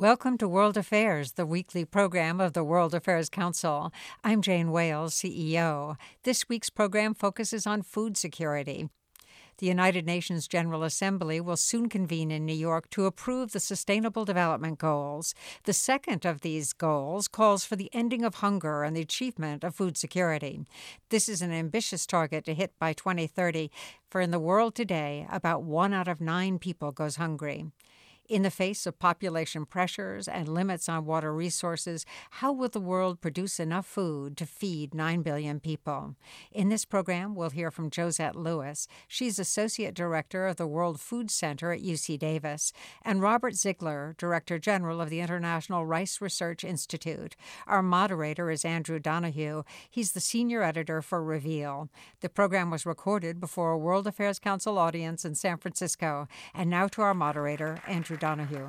Welcome to World Affairs, the weekly program of the World Affairs Council. I'm Jane Wales, CEO. This week's program focuses on food security. The United Nations General Assembly will soon convene in New York to approve the Sustainable Development Goals. The second of these goals calls for the ending of hunger and the achievement of food security. This is an ambitious target to hit by 2030, for in the world today, about 1 out of 9 people goes hungry. In the face of population pressures and limits on water resources, how will the world produce enough food to feed 9 billion people? In this program, we'll hear from Josette Lewis. She's Associate Director of the World Food Center at UC Davis, and Robert Ziegler, Director General of the International Rice Research Institute. Our moderator is Andrew Donahue. He's the Senior Editor for Reveal. The program was recorded before a World Affairs Council audience in San Francisco. And now to our moderator, Andrew Donahue.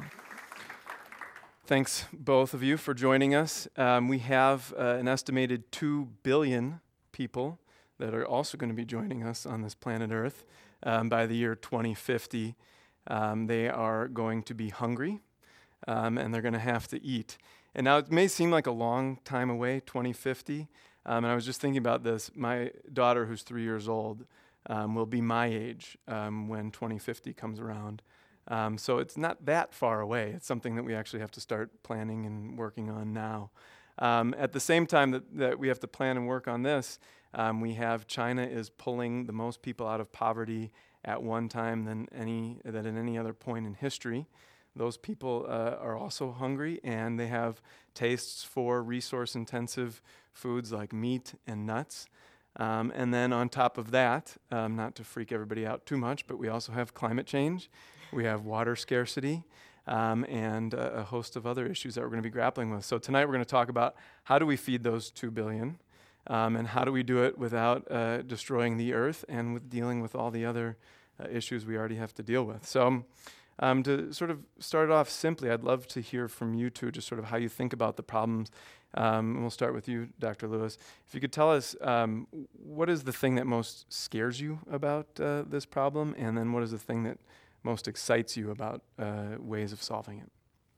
Thanks, both of you, for joining us. We have an estimated 2 billion people that are also going to be joining us on this planet Earth by the year 2050. They are going to be hungry, and they're going to have to eat. And now it may seem like a long time away, 2050, and I was just thinking about this. My daughter, who's 3 years old, will be my age when 2050 comes around. So it's not that far away. It's something that we actually have to start planning and working on now. At the same time that we have to plan and work on this, we have China is pulling the most people out of poverty at one time than at any other point in history. Those people are also hungry, and they have tastes for resource-intensive foods like meat and nuts. And then on top of that, not to freak everybody out too much, but we also have climate change. We have water scarcity, and a host of other issues that we're going to be grappling with. So tonight we're going to talk about how do we feed those 2 billion, and how do we do it without destroying the earth and with dealing with all the other issues we already have to deal with. So to sort of start off simply, I'd love to hear from you two just sort of how you think about the problems. And we'll start with you, Dr. Lewis. If you could tell us what is the thing that most scares you about this problem, and then what is the thing that most excites you about ways of solving it?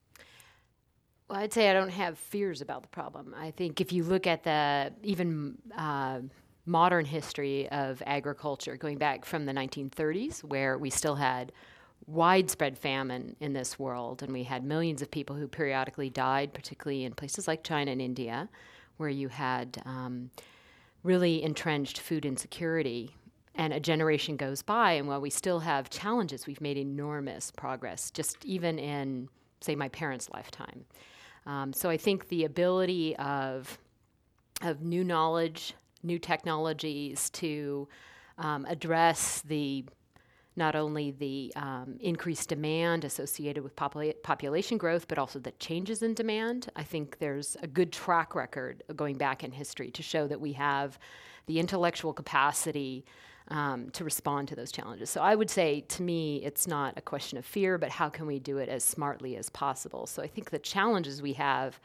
Well, I'd say I don't have fears about the problem. I think if you look at the even modern history of agriculture, going back from the 1930s, where we still had widespread famine in this world, and we had millions of people who periodically died, particularly in places like China and India, where you had really entrenched food insecurity. And a generation goes by, and while we still have challenges, we've made enormous progress, just even in, say, my parents' lifetime. So I think the ability of new knowledge, new technologies to address not only the increased demand associated with population growth, but also the changes in demand. I think there's a good track record going back in history to show that we have the intellectual capacity to respond to those challenges. So I would say, to me, it's not a question of fear, but how can we do it as smartly as possible? So I think the challenges we have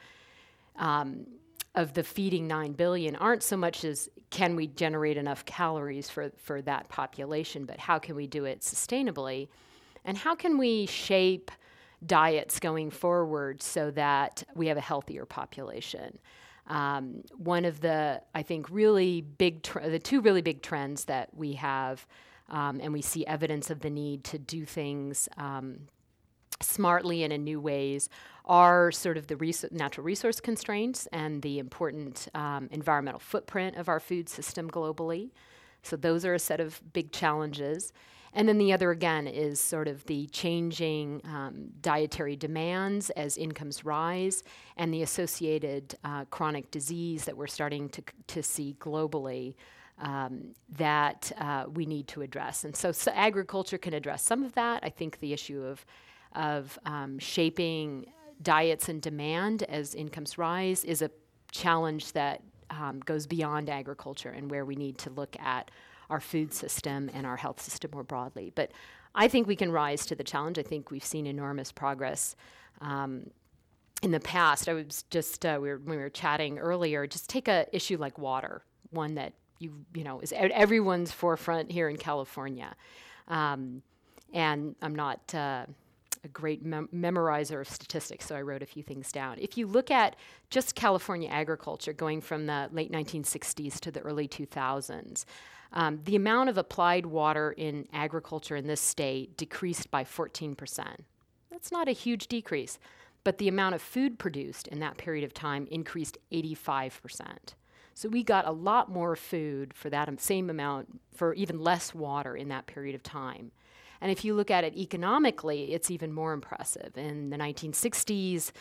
of the feeding 9 billion aren't so much as can we generate enough calories for that population, but how can we do it sustainably? And how can we shape diets going forward so that we have a healthier population? One of the, I think, really big, the 2 really big trends that we have, and we see evidence of the need to do things smartly and in new ways, are sort of the natural resource constraints and the important environmental footprint of our food system globally. So those are a set of big challenges. And then the other, again, is sort of the changing dietary demands as incomes rise, and the associated chronic disease that we're starting to see globally that we need to address. And so agriculture can address some of that. I think the issue of shaping diets and demand as incomes rise is a challenge that goes beyond agriculture, and where we need to look at our food system and our health system more broadly. But I think we can rise to the challenge. I think we've seen enormous progress in the past. I was just, when we were chatting earlier, just take a issue like water, one that you know is at everyone's forefront here in California. And I'm not a great memorizer of statistics, so I wrote a few things down. If you look at just California agriculture going from the late 1960s to the early 2000s, the amount of applied water in agriculture in this state decreased by 14%. That's not a huge decrease, but the amount of food produced in that period of time increased 85%. So we got a lot more food for that same amount for even less water in that period of time. And if you look at it economically, it's even more impressive. In the 1960s,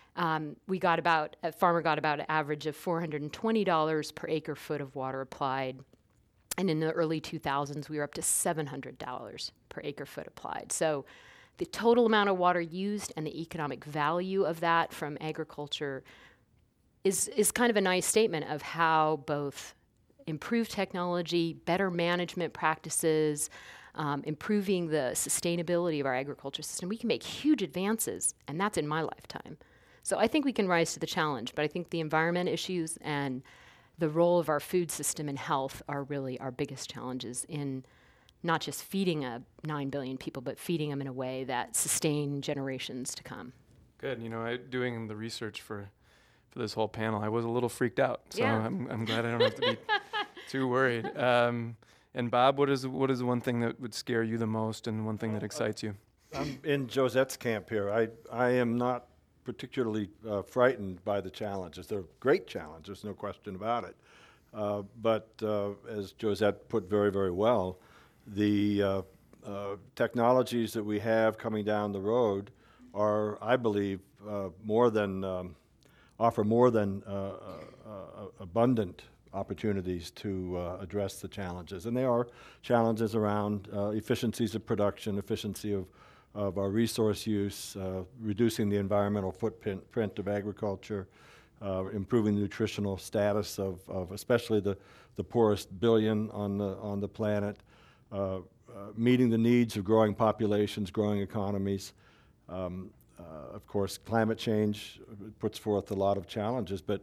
a farmer got about an average of $420 per acre foot of water applied. And in the early 2000s, we were up to $700 per acre foot applied. So the total amount of water used and the economic value of that from agriculture is kind of a nice statement of how both improved technology, better management practices, improving the sustainability of our agriculture system, we can make huge advances, and that's in my lifetime. So I think we can rise to the challenge, but I think the environment issues and the role of our food system and health are really our biggest challenges in not just feeding 9 billion people, but feeding them in a way that sustain generations to come. Good. Doing the research for this whole panel, I was a little freaked out, so Yeah. I'm glad I don't have to be too worried. And Bob, what is the one thing that would scare you the most, and one thing that excites you? I'm in Josette's camp here. I am not particularly frightened by the challenges. They're great challenges, no question about it. But as Josette put very, very well, the technologies that we have coming down the road are, I believe, offer more than abundant opportunities to address the challenges. And they are challenges around efficiencies of production, efficiency of our resource use, reducing the environmental footprint of agriculture, improving the nutritional status of especially the poorest billion on the planet, meeting the needs of growing populations, growing economies. Of course, climate change puts forth a lot of challenges, but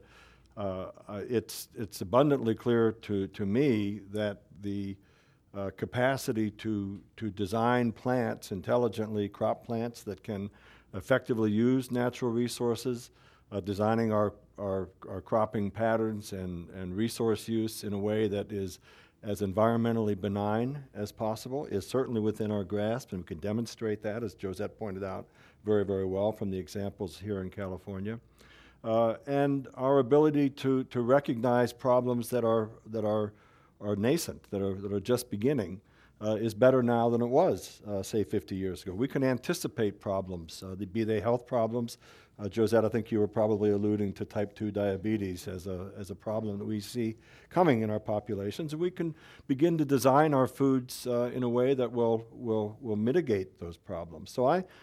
it's abundantly clear to me that the capacity to design plants intelligently, crop plants that can effectively use natural resources, designing our cropping patterns and resource use in a way that is as environmentally benign as possible is certainly within our grasp, and we can demonstrate that, as Josette pointed out very, very well from the examples here in California. And our ability to recognize problems that are nascent, that are just beginning, is better now than it was, say, 50 years ago. We can anticipate problems, be they health problems. Josette, I think you were probably alluding to type 2 diabetes as a problem that we see coming in our populations. We can begin to design our foods in a way that will mitigate those problems. So I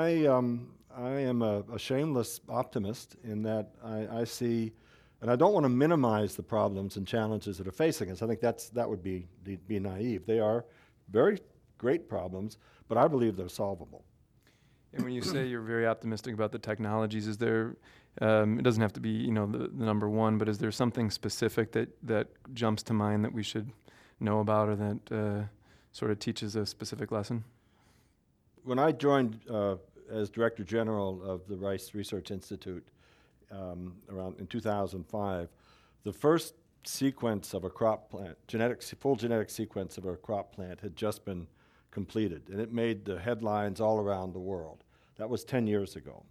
am a shameless optimist in that I see, and I don't want to minimize the problems and challenges that are facing us. I think that would be naive. They are very great problems, but I believe they're solvable. And when you say you're very optimistic about the technologies, is there, it doesn't have to be, the number one, but is there something specific that jumps to mind that we should know about, or that sort of teaches a specific lesson? When I joined as Director General of the Rice Research Institute around in 2005, the first sequence of a crop plant, full genetic sequence of a crop plant had just been completed, and it made the headlines all around the world. That was 10 years ago.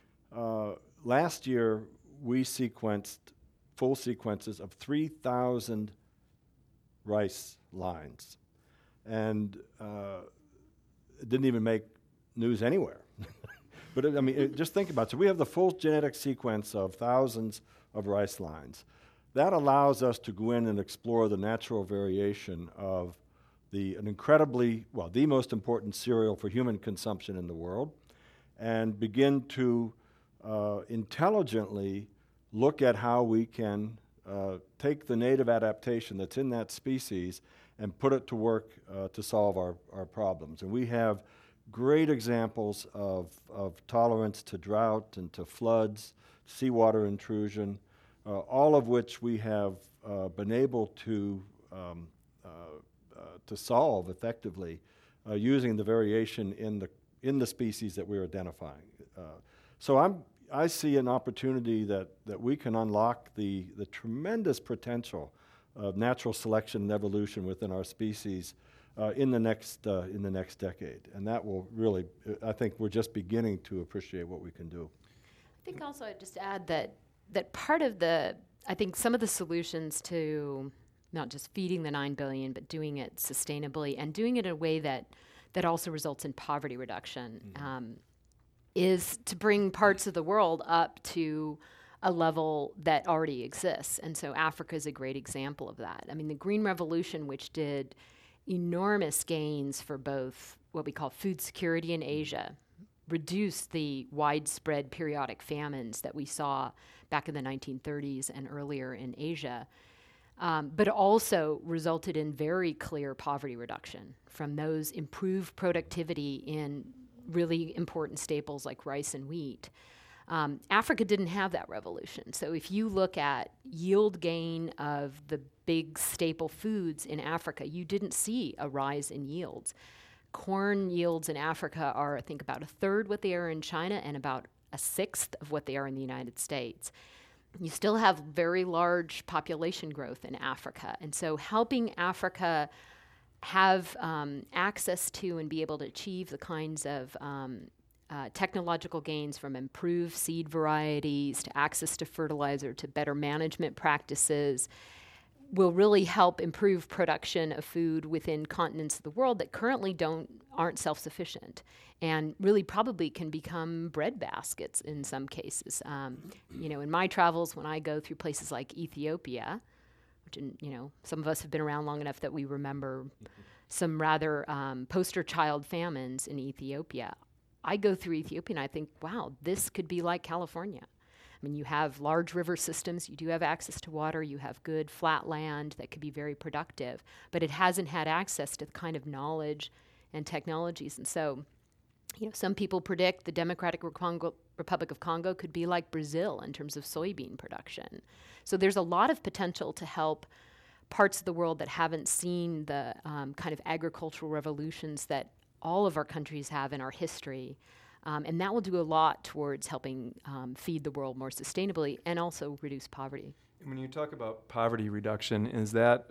Last year, we sequenced full sequences of 3,000 rice lines, and it didn't even make news anywhere. But just think about it. So we have the full genetic sequence of thousands of rice lines. That allows us to go in and explore the natural variation of the most important cereal for human consumption in the world, and begin to intelligently look at how we can take the native adaptation that's in that species and put it to work to solve our problems. And we have great examples of tolerance to drought and to floods, seawater intrusion, all of which we have been able to solve effectively using the variation in in the species that we're identifying. So I see an opportunity that we can unlock the tremendous potential of natural selection and evolution within our species in the next decade, and that will really, I think we're just beginning to appreciate what we can do. I think also I'd just add that part of I think some of the solutions to not just feeding the 9 billion, but doing it sustainably and doing it in a way that also results in poverty reduction, is to bring parts of the world up to a level that already exists. And so Africa is a great example of that. I mean, the Green Revolution, which did enormous gains for both what we call food security in Asia, reduced the widespread periodic famines that we saw back in the 1930s and earlier in Asia, but also resulted in very clear poverty reduction from those improved productivity in really important staples like rice and wheat. Africa didn't have that revolution. So if you look at yield gain of the big staple foods in Africa, you didn't see a rise in yields. Corn yields in Africa are, I think, about a third what they are in China and about a sixth of what they are in the United States. You still have very large population growth in Africa. And so helping Africa have access to and be able to achieve the kinds of technological gains, from improved seed varieties to access to fertilizer to better management practices, will really help improve production of food within continents of the world that currently aren't self-sufficient, and really probably can become bread baskets in some cases. In my travels, when I go through places like Ethiopia, which, some of us have been around long enough that we remember some rather poster child famines in Ethiopia. I go through Ethiopia and I think, wow, this could be like California. I mean, you have large river systems, you do have access to water, you have good flat land that could be very productive, but it hasn't had access to the kind of knowledge and technologies. And so, some people predict the Democratic Republic of Congo could be like Brazil in terms of soybean production. So there's a lot of potential to help parts of the world that haven't seen the kind of agricultural revolutions that all of our countries have in our history. And that will do a lot towards helping feed the world more sustainably and also reduce poverty. When you talk about poverty reduction, is that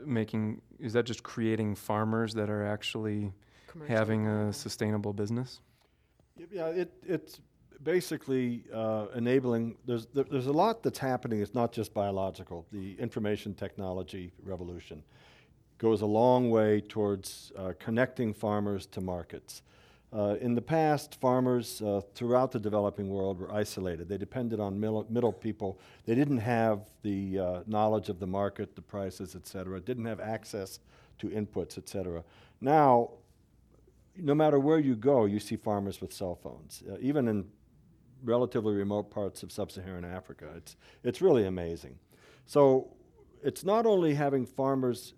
just creating farmers that are actually having a sustainable business? Yeah, it's basically enabling. There's a lot that's happening. It's not just biological. The information technology revolution goes a long way towards connecting farmers to markets. In the past, farmers throughout the developing world were isolated. They depended on middle people. They didn't have the knowledge of the market, the prices, et cetera, didn't have access to inputs, et cetera. Now, no matter where you go, you see farmers with cell phones, even in relatively remote parts of sub-Saharan Africa. It's really amazing. So it's not only having farmers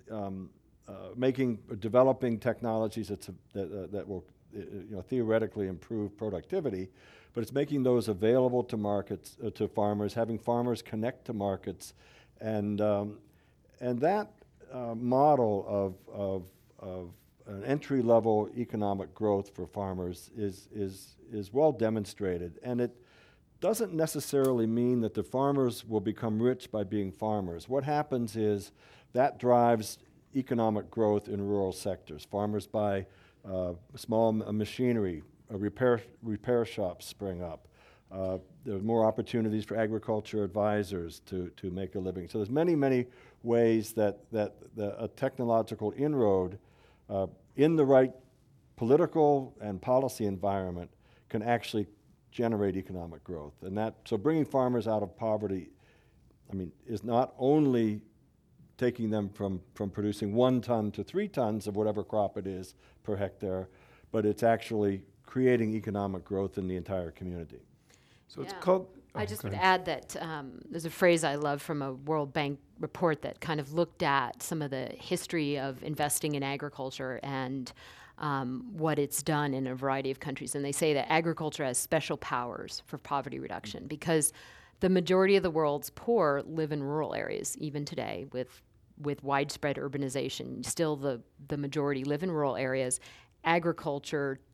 developing technologies that will theoretically improve productivity, but it's making those available to markets, to farmers, having farmers connect to markets, and that model of an entry-level economic growth for farmers is well demonstrated, and it doesn't necessarily mean that the farmers will become rich by being farmers. What happens is that drives economic growth in rural sectors. Farmers buy small machinery, repair shops spring up. There's more opportunities for agriculture advisors to make a living. So there's many ways that a technological inroad in the right political and policy environment can actually generate economic growth. And so bringing farmers out of poverty, is not only taking them from producing 1 ton to 3 tons of whatever crop it is per hectare, but it's actually creating economic growth in the entire community. So it's called... I just would add that there's a phrase I love from a World Bank report that kind of looked at some of the history of investing in agriculture and what it's done in a variety of countries. And they say that agriculture has special powers for poverty reduction because the majority of the world's poor live in rural areas, even today, with widespread urbanization. Still, the majority live in rural areas. Agriculture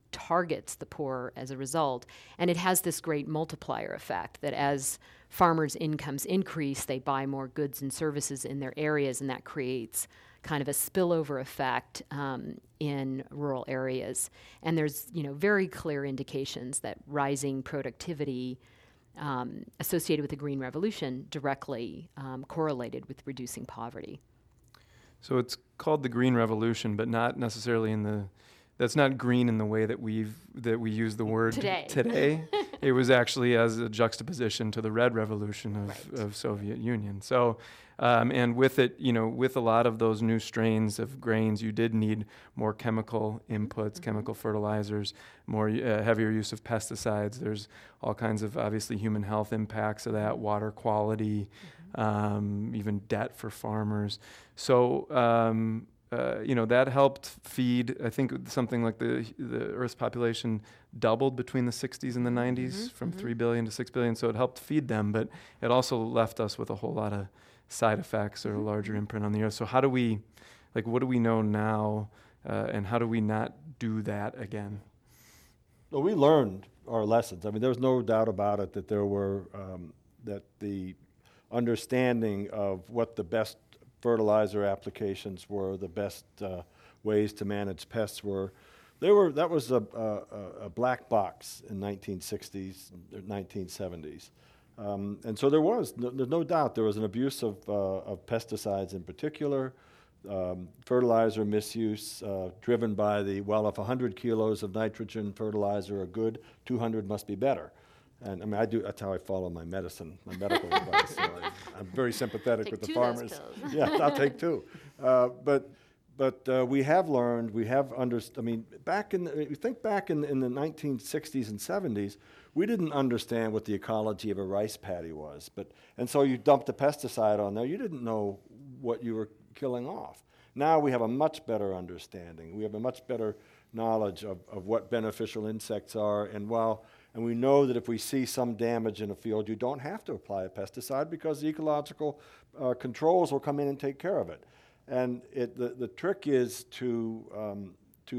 targets the poor as a result. And it has this great multiplier effect that as farmers' incomes increase, they buy more goods and services in their areas, and that creates kind of a spillover effect in rural areas. And there's very clear indications that rising productivity associated with the Green Revolution directly correlated with reducing poverty. So it's called the Green Revolution, but not necessarily that's not green in the way that we use the word today. It was actually as a juxtaposition to the Red Revolution of Soviet Union. So, and with it, with a lot of those new strains of grains, you did need more chemical inputs, chemical fertilizers, more heavier use of pesticides. There's all kinds of obviously human health impacts of that, water quality, even debt for farmers. So, that helped feed, I think something like the Earth's population doubled between the 60s and the 90s from 3 billion to 6 billion. So it helped feed them, but it also left us with a whole lot of side effects or a larger imprint on the Earth. So how do we, what do we know now, and how do we not do that again? Well, we learned our lessons. I mean, there's no doubt about it that there were, that the understanding of what the best fertilizer applications were, the best ways to manage pests were. That was a black box in 1960s, 1970s. And so there's no doubt there was an abuse of pesticides in particular, fertilizer misuse driven by if 100 kilos of nitrogen fertilizer are good, 200 must be better. And I mean, that's how I follow my medical advice. So I'm very sympathetic with the farmers. Yeah, I'll take two. But we have learned, we have understood. I mean, you think back in the 1960s and 70s, we didn't understand what the ecology of a rice paddy was. And so you dumped a pesticide on there, you didn't know what you were killing off. Now we have a much better understanding. We have a much better knowledge of what beneficial insects are, and we know that if we see some damage in a field, you don't have to apply a pesticide because the ecological controls will come in and take care of it. And the trick is to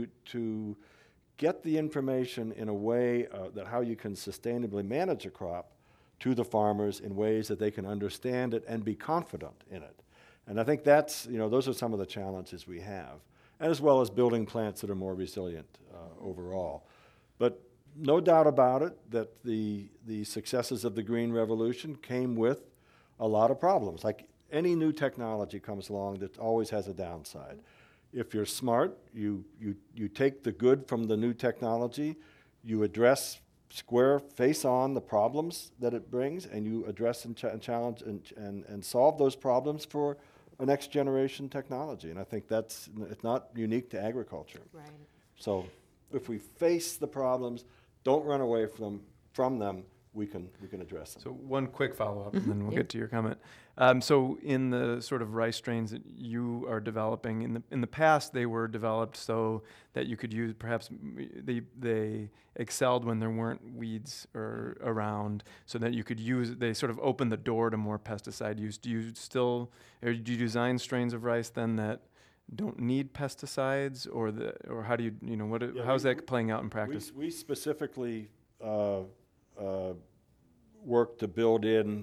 get the information in a way that how you can sustainably manage a crop to the farmers in ways that they can understand it and be confident in it. And I think those are some of the challenges we have, and as well as building plants that are more resilient overall. But no doubt about it that the successes of the Green Revolution came with a lot of problems. Like any new technology comes along that always has a downside. If you're smart, you take the good from the new technology, you address square face on the problems that it brings, and you address and challenge and solve those problems for a next generation technology. And I think it's not unique to agriculture. Right. So if we face the problems, don't run away from them, we can address them. So one quick follow-up, and then we'll get to your comment. So in the sort of rice strains that you are developing, in the past they were developed so that you could use, perhaps they excelled when there weren't weeds around, so that you could use, they sort of opened the door to more pesticide use. Do you design strains of rice then that don't need pesticides, or how do you, how's that playing out in practice? We specifically work to build in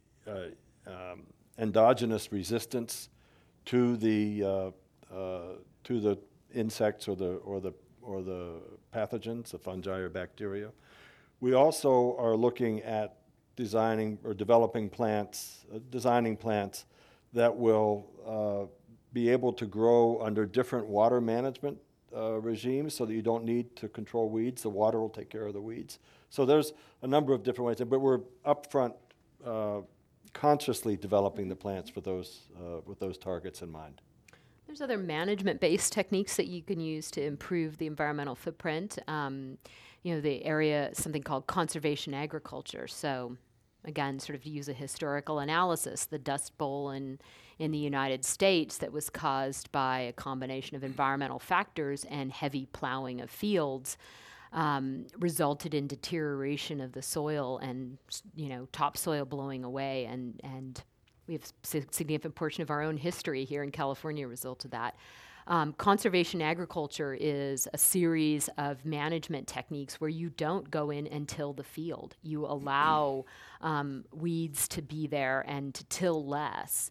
endogenous resistance to the insects or the pathogens, the fungi or bacteria. We also are looking at designing plants that will be able to grow under different water management regimes, so that you don't need to control weeds. The water will take care of the weeds. So there's a number of different ways, but we're upfront consciously developing the plants with those targets in mind. There's other management-based techniques that you can use to improve the environmental footprint. The area, something called conservation agriculture. So again, sort of to use a historical analysis, the Dust Bowl in the United States that was caused by a combination of environmental factors and heavy plowing of fields resulted in deterioration of the soil and, topsoil blowing away. And we have a significant portion of our own history here in California as a result of that. Conservation agriculture is a series of management techniques where you don't go in and till the field. You allow weeds to be there and to till less.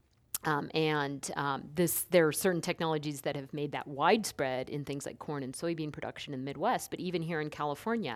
There are certain technologies that have made that widespread in things like corn and soybean production in the Midwest, but even here in California,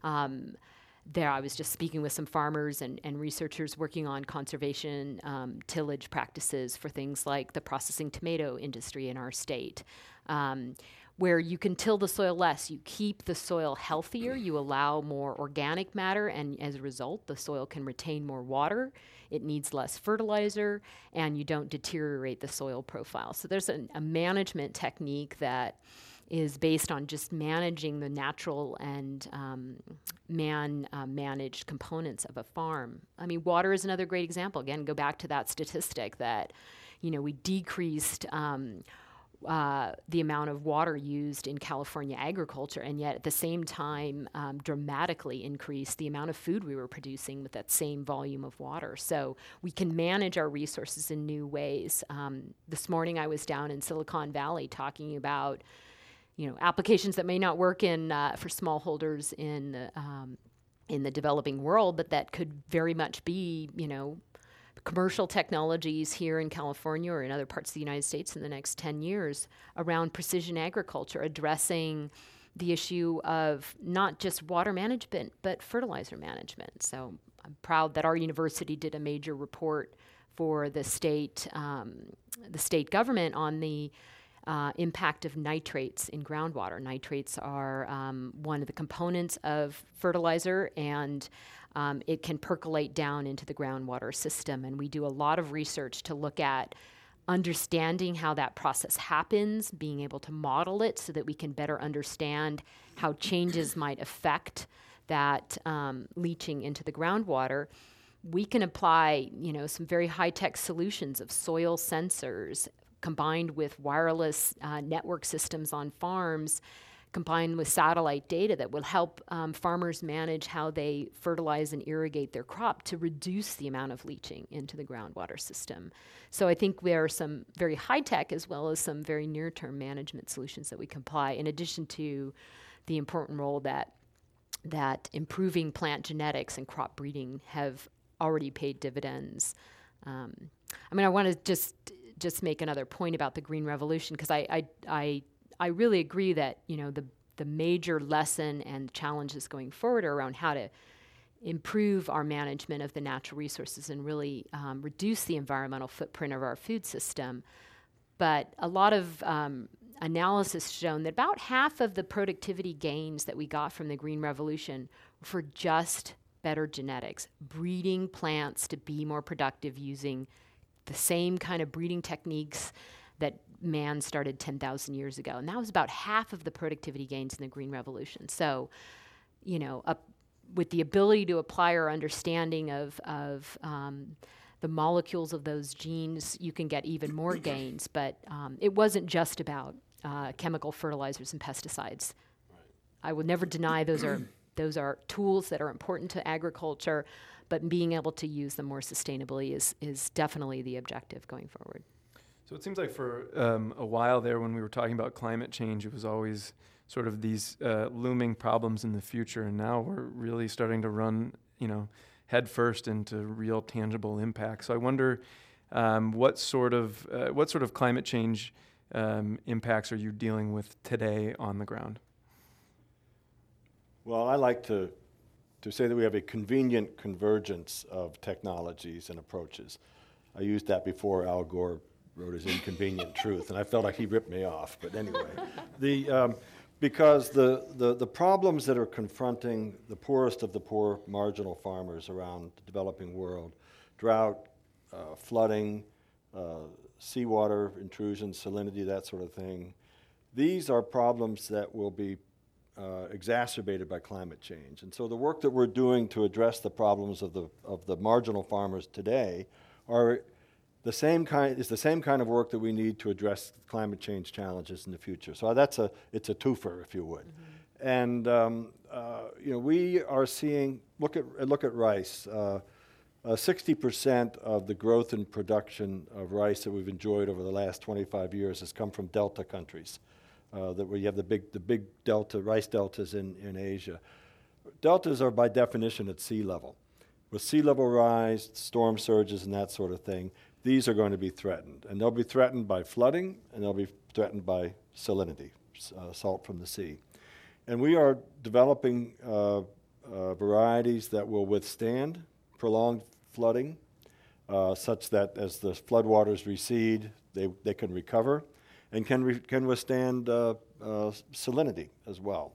I was just speaking with some farmers and researchers working on conservation tillage practices for things like the processing tomato industry in our state, where you can till the soil less. You keep the soil healthier, you allow more organic matter, and as a result, the soil can retain more water. It needs less fertilizer, and you don't deteriorate the soil profile. So there's a management technique that is based on just managing the natural and managed components of a farm. I mean, water is another great example. Again, go back to that statistic that, we decreased the amount of water used in California agriculture, and yet at the same time dramatically increased the amount of food we were producing with that same volume of water. So we can manage our resources in new ways. This morning I was down in Silicon Valley talking about applications that may not work for smallholders in the developing world, but that could very much be, commercial technologies here in California or in other parts of the United States in the next 10 years around precision agriculture, addressing the issue of not just water management, but fertilizer management. So I'm proud that our university did a major report for the state government on the impact of nitrates in groundwater. Nitrates are one of the components of fertilizer, and it can percolate down into the groundwater system. And we do a lot of research to look at understanding how that process happens, being able to model it so that we can better understand how changes might affect that leaching into the groundwater. We can apply, some very high-tech solutions of soil sensors combined with wireless network systems on farms, combined with satellite data that will help farmers manage how they fertilize and irrigate their crop to reduce the amount of leaching into the groundwater system. So I think there are some very high-tech as well as some very near-term management solutions that we can apply, in addition to the important role that improving plant genetics and crop breeding have already paid dividends. I want to just make another point about the Green Revolution, because I really agree that the major lesson and challenges going forward are around how to improve our management of the natural resources and really reduce the environmental footprint of our food system. But a lot of analysis shown that about half of the productivity gains that we got from the Green Revolution were for just better genetics, breeding plants to be more productive using the same kind of breeding techniques that man started 10,000 years ago. And that was about half of the productivity gains in the Green Revolution. So, with the ability to apply our understanding of the molecules of those genes, you can get even more gains. But it wasn't just about chemical fertilizers and pesticides. Right. I would never deny those are tools that are important to agriculture, but being able to use them more sustainably is definitely the objective going forward. So it seems like for a while there, when we were talking about climate change, it was always sort of these looming problems in the future, and now we're really starting to run, head first into real tangible impact. So I wonder what sort of climate change impacts are you dealing with today on the ground? Well, I like to say that we have a convenient convergence of technologies and approaches. I used that before Al Gore wrote his Inconvenient Truth, and I felt like he ripped me off. But anyway, because the problems that are confronting the poorest of the poor marginal farmers around the developing world, drought, flooding, seawater intrusion, salinity, that sort of thing, these are problems that will be exacerbated by climate change. And so the work that we're doing to address the problems of the marginal farmers today is the same kind of work that we need to address climate change challenges in the future. So it's a twofer, if you would. Mm-hmm. And we are seeing, look at rice. 60% of the growth in production of rice that we've enjoyed over the last 25 years has come from delta countries, that where you have the big delta, rice deltas in Asia. Deltas are by definition at sea level. With sea level rise, storm surges, and that sort of thing, these are going to be threatened. And they'll be threatened by flooding, and they'll be threatened by salinity, salt from the sea. And we are developing varieties that will withstand prolonged flooding, such that as the floodwaters recede, they can recover and can withstand salinity as well.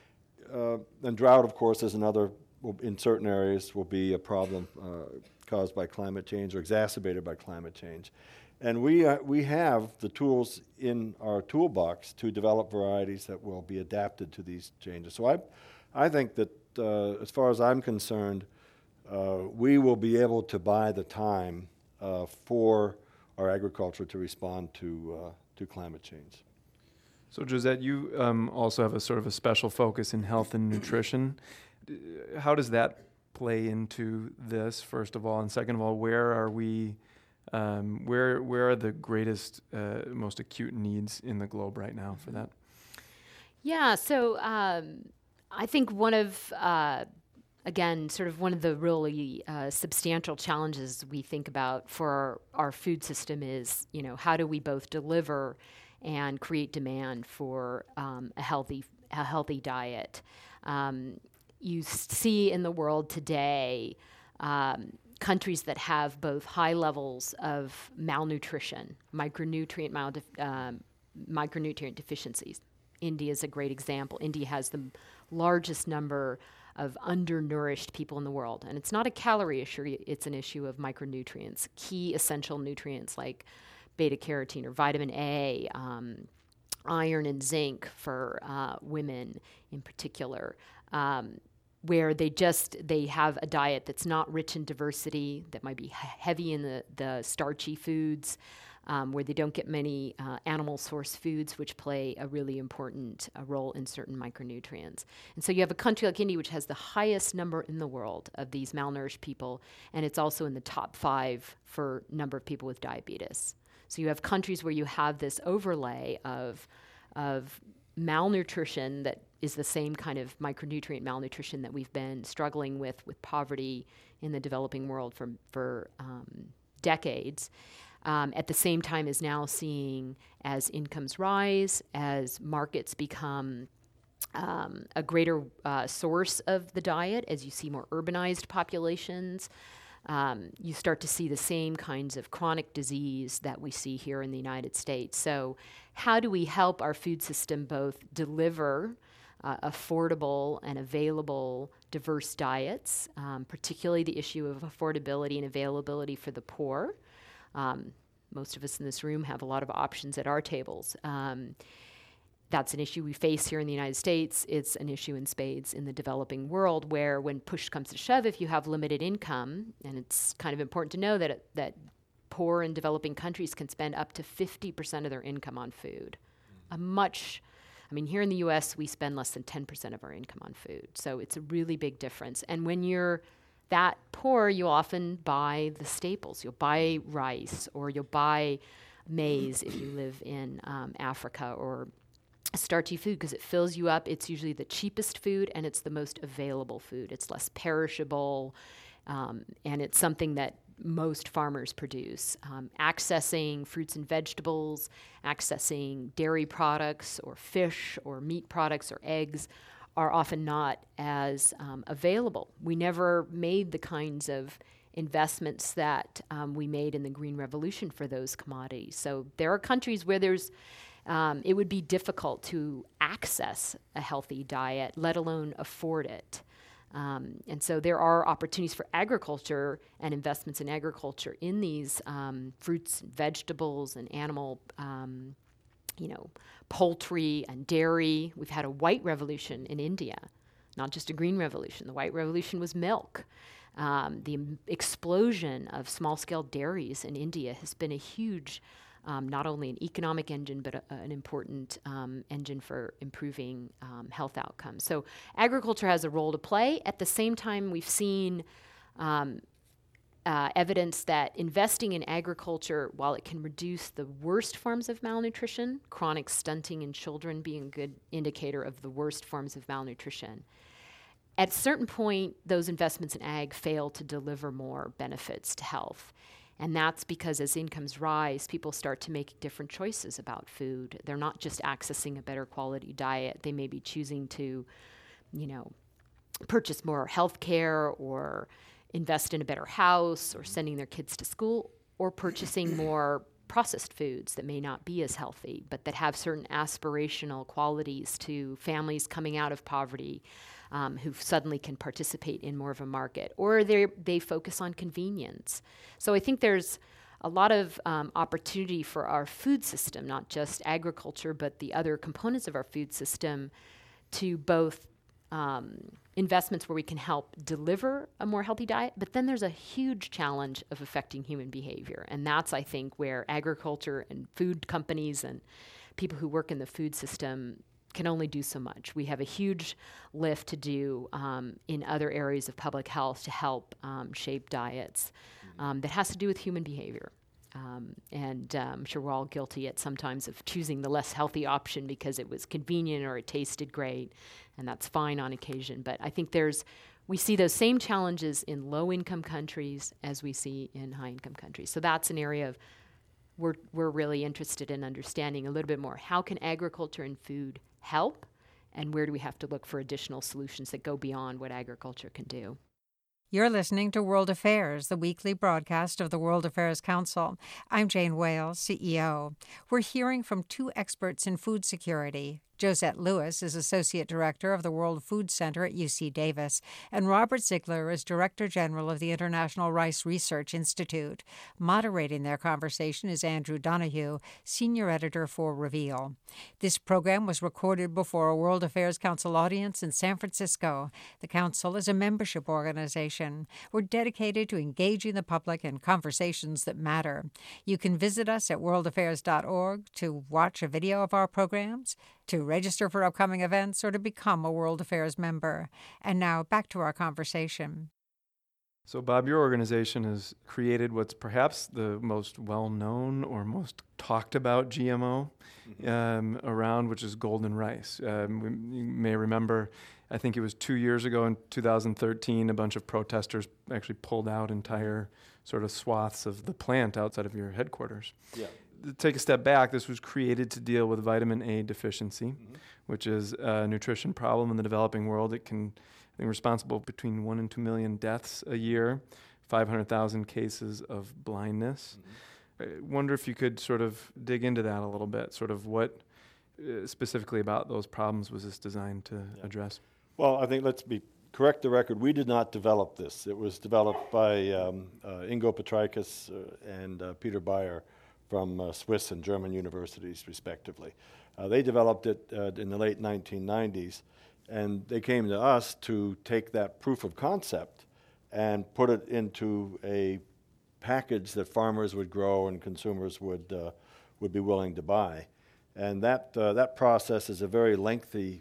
And drought, of course, is another, in certain areas, will be a problem caused by climate change or exacerbated by climate change. And we have the tools in our toolbox to develop varieties that will be adapted to these changes. So I think that as far as I'm concerned, we will be able to buy the time for our agriculture to respond to climate change. So Josette, you also have a sort of a special focus in health and nutrition. How does that play into this, first of all? And second of all, where are we, where are the greatest, most acute needs in the globe right now for that? Yeah, so I think one of, again, sort of one of the really substantial challenges we think about for our food system is, how do we both deliver and create demand for a healthy diet? You see in the world today countries that have both high levels of malnutrition, micronutrient deficiencies. India is a great example. India has the largest number of undernourished people in the world. And it's not a calorie issue, it's an issue of micronutrients, key essential nutrients like beta-carotene or vitamin A, iron and zinc for women in particular, where they have a diet that's not rich in diversity, that might be heavy in the starchy foods, where they don't get many animal source foods, which play a really important role in certain micronutrients. And so you have a country like India, which has the highest number in the world of these malnourished people, and it's also in the top 5 for number of people with diabetes. So you have countries where you have this overlay of malnutrition that is the same kind of micronutrient malnutrition that we've been struggling with poverty in the developing world for decades. At the same time as now seeing as incomes rise, as markets become a greater source of the diet, as you see more urbanized populations, you start to see the same kinds of chronic disease that we see here in the United States. So how do we help our food system both deliver affordable and available diverse diets, particularly the issue of affordability and availability for the poor? Most of us in this room have a lot of options at our tables. That's an issue we face here in the United States. It's an issue in spades in the developing world, where when push comes to shove, if you have limited income, and it's kind of important to know that poor and developing countries can spend up to 50% of their income on food. Here in the U.S., we spend less than 10% of our income on food. So it's a really big difference. And when you're that poor, you often buy the staples. You'll buy rice, or you'll buy maize if you live in Africa, or starchy food because it fills you up. It's usually the cheapest food, and it's the most available food. It's less perishable, and it's something that most farmers produce. Accessing fruits and vegetables, accessing dairy products or fish or meat products or eggs are often not as available. We never made the kinds of investments that we made in the Green Revolution for those commodities. So there are countries where it would be difficult to access a healthy diet, let alone afford it. And so there are opportunities for agriculture and investments in agriculture in these fruits, and vegetables, and animal, poultry and dairy. We've had a white revolution in India, not just a green revolution. The white revolution was milk. The explosion of small-scale dairies in India has been a huge, not only an economic engine, but an important engine for improving health outcomes. So agriculture has a role to play. At the same time, we've seen evidence that investing in agriculture, while it can reduce the worst forms of malnutrition, chronic stunting in children being a good indicator of the worst forms of malnutrition, at a certain point, those investments in ag fail to deliver more benefits to health. And that's because as incomes rise, people start to make different choices about food. They're not just accessing a better quality diet. They may be choosing to, purchase more health care or invest in a better house or sending their kids to school or purchasing more processed foods that may not be as healthy, but that have certain aspirational qualities to families coming out of poverty who suddenly can participate in more of a market, or they focus on convenience. So I think there's a lot of opportunity for our food system, not just agriculture, but the other components of our food system, to both investments where we can help deliver a more healthy diet, but then there's a huge challenge of affecting human behavior. And that's, I think, where agriculture and food companies and people who work in the food system can only do so much. We have a huge lift to do in other areas of public health to help shape diets that has to do with human behavior. And I'm sure we're all guilty at sometimes of choosing the less healthy option because it was convenient or it tasted great, and that's fine on occasion. But I think we see those same challenges in low-income countries as we see in high-income countries. So that's an area of we're really interested in understanding a little bit more. How can agriculture and food help, and where do we have to look for additional solutions that go beyond what agriculture can do? You're listening to World Affairs, the weekly broadcast of the World Affairs Council. I'm Jane Wales, CEO. We're hearing from two experts in food security. Josette Lewis is Associate Director of the World Food Center at UC Davis, and Robert Ziegler is Director General of the International Rice Research Institute. Moderating their conversation is Andrew Donahue, Senior Editor for Reveal. This program was recorded before a World Affairs Council audience in San Francisco. The Council is a membership organization. We're dedicated to engaging the public in conversations that matter. You can visit us at worldaffairs.org to watch a video of our programs, to register for upcoming events, or to become a World Affairs member. And now, back to our conversation. So, Bob, your organization has created what's perhaps the most well-known or most talked about GMO around, which is golden rice. You may remember, I think it was 2 years ago in 2013, a bunch of protesters actually pulled out entire sort of swaths of the plant outside of your headquarters. Yeah. Take a step back, this was created to deal with vitamin A deficiency, which is a nutrition problem in the developing world. It can be responsible between 1 and 2 million deaths a year, 500,000 cases of blindness. I wonder if you could sort of dig into that a little bit, sort of what specifically about those problems was this designed to address? Well, I think let's correct the record. We did not develop this. It was developed by Ingo Petrikis and Peter Bayer from Swiss and German universities, respectively. They developed it in the late 1990s, and they came to us to take that proof of concept and put it into a package that farmers would grow and consumers would be willing to buy. And that process is a very lengthy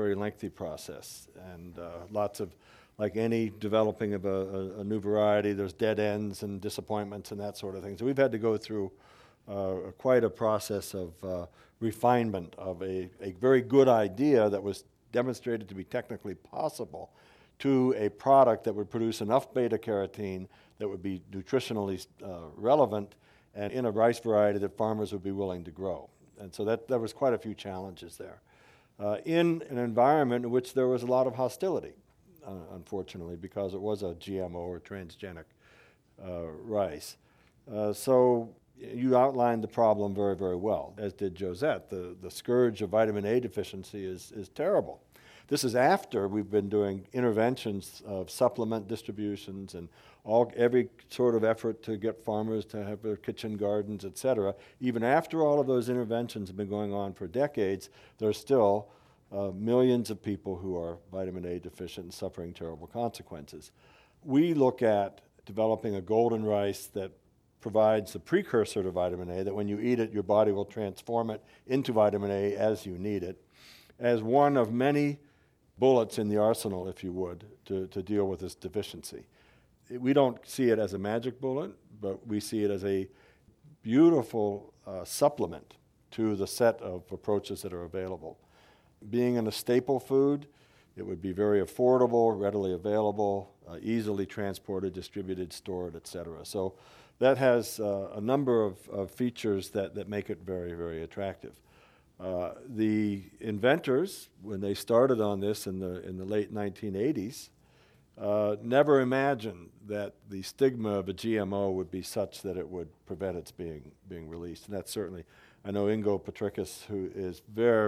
process, and lots of, like any developing of a new variety, there's dead ends and disappointments and that sort of thing. So we've had to go through quite a process of refinement of a very good idea that was demonstrated to be technically possible to a product that would produce enough beta-carotene that would be nutritionally relevant and in a rice variety that farmers would be willing to grow. And so there was quite a few challenges there. In an environment in which there was a lot of hostility, unfortunately, because it was a GMO or transgenic rice. So you outlined the problem very, very well, as did Josette. The scourge of vitamin A deficiency is terrible. This is after we've been doing interventions of supplement distributions and every sort of effort to get farmers to have their kitchen gardens, et cetera. Even after all of those interventions have been going on for decades, there's still millions of people who are vitamin A deficient and suffering terrible consequences. We look at developing a golden rice that provides the precursor to vitamin A, that when you eat it, your body will transform it into vitamin A as you need it, as one of many bullets in the arsenal, if you would, to deal with this deficiency. we don't see it as a magic bullet, but we see it as a beautiful supplement to the set of approaches that are available. Being in a staple food, it would be very affordable, readily available, easily transported, distributed, stored, et cetera. So that has a number of features that make it very, very attractive. The inventors, when they started on this in the late 1980s, never imagined that the stigma of a GMO would be such that it would prevent its being released. And that's certainly, I know Ingo Petrikis, who is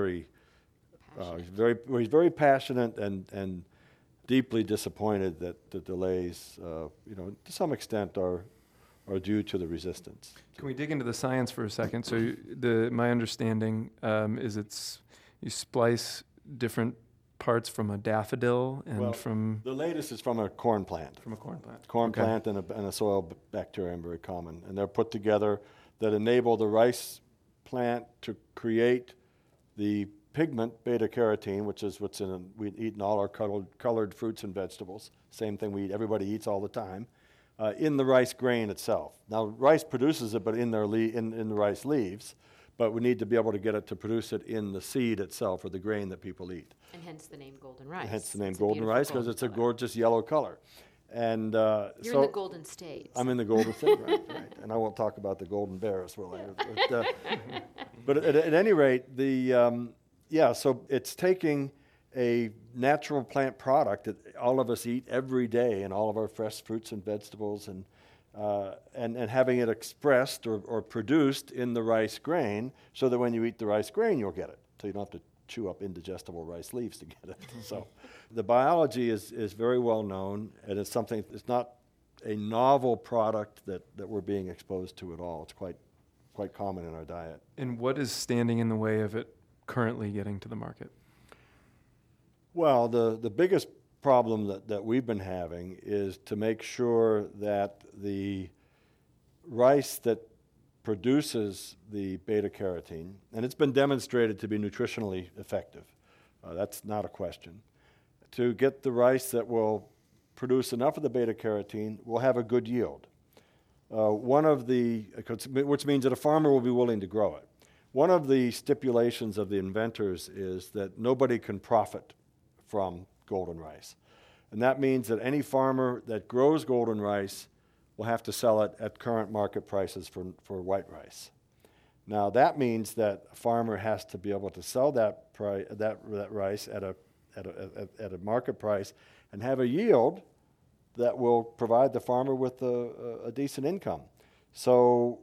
he's very passionate and deeply disappointed that the delays, to some extent are due to the resistance. Can we dig into the science for a second? So my understanding is you splice different parts from a daffodil and from... The latest is from a corn plant. From a corn plant. Corn plant and a soil bacterium, very common. And they're put together that enable the rice plant to create the pigment beta-carotene, which is what's we eat in all our colored fruits and vegetables. Same thing everybody eats all the time. In the rice grain itself. Now, rice produces it, but in the rice leaves, but we need to be able to get it to produce it in the seed itself, or the grain that people eat. And hence the name golden rice. And hence the name golden rice, because it's a gorgeous yellow color. And You're in the Golden States. I'm in the Golden State, right. And I won't talk about the golden bears, will I? But at any rate, so it's taking a natural plant product that all of us eat every day in all of our fresh fruits and vegetables, and having it expressed or produced in the rice grain, so that when you eat the rice grain, you'll get it. So you don't have to chew up indigestible rice leaves to get it. So the biology is very well known, and it's not a novel product that we're being exposed to at all. It's quite common in our diet. And what is standing in the way of it currently getting to the market? Well, the biggest problem that we've been having is to make sure that the rice that produces the beta-carotene, and it's been demonstrated to be nutritionally effective, that's not a question, to get the rice that will produce enough of the beta-carotene will have a good yield. Which means that a farmer will be willing to grow it. One of the stipulations of the inventors is that nobody can profit from golden rice. And that means that any farmer that grows golden rice will have to sell it at current market prices for white rice. Now that means that a farmer has to be able to sell that rice at a market price and have a yield that will provide the farmer with a decent income. So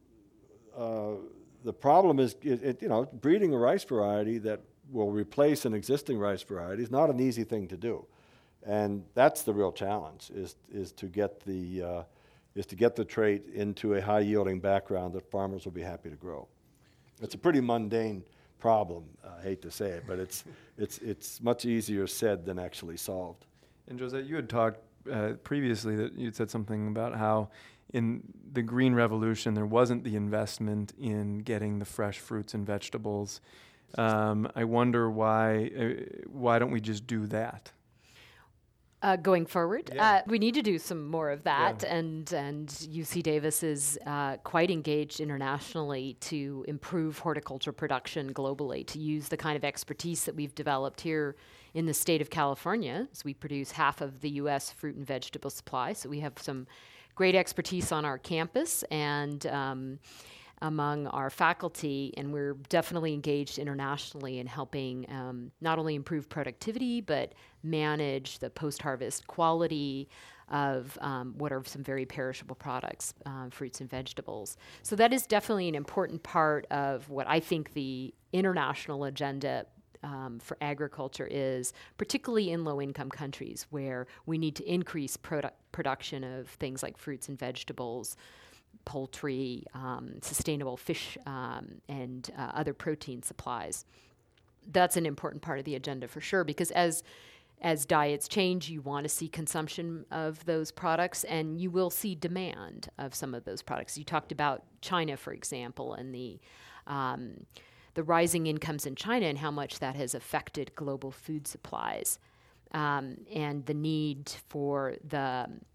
the problem is, breeding a rice variety that will replace an existing rice variety is not an easy thing to do, and that's the real challenge: is to get the trait into a high-yielding background that farmers will be happy to grow. It's a pretty mundane problem. I hate to say it, but it's much easier said than actually solved. And Josette, you had talked previously that you'd said something about how in the Green Revolution there wasn't the investment in getting the fresh fruits and vegetables. I wonder why don't we just do that? Going forward, we need to do some more of that, and UC Davis is quite engaged internationally to improve horticulture production globally, to use the kind of expertise that we've developed here in the state of California, as we produce half of the U.S. fruit and vegetable supply. So we have some great expertise on our campus and among our faculty, and we're definitely engaged internationally in helping not only improve productivity, but manage the post-harvest quality of what are some very perishable products, fruits and vegetables. So that is definitely an important part of what I think the international agenda for agriculture is, particularly in low-income countries where we need to increase production of things like fruits and vegetables, poultry, sustainable fish, and other protein supplies. That's an important part of the agenda for sure, because as diets change, you want to see consumption of those products, and you will see demand of some of those products. You talked about China, for example, and the rising incomes in China and how much that has affected global food supplies, and the need for the